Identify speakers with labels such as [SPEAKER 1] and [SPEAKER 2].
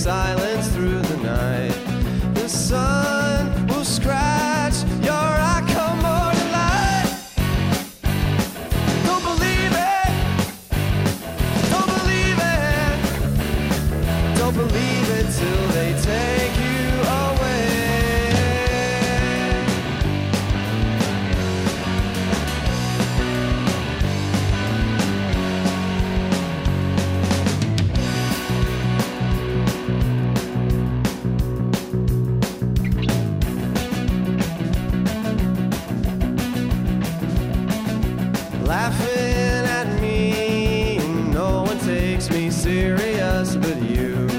[SPEAKER 1] silence through the night. The sun will scratch your accommodated light. Don't believe it. Don't believe it. Don't believe it till they take you away. Laughing at me, no one takes me serious but you.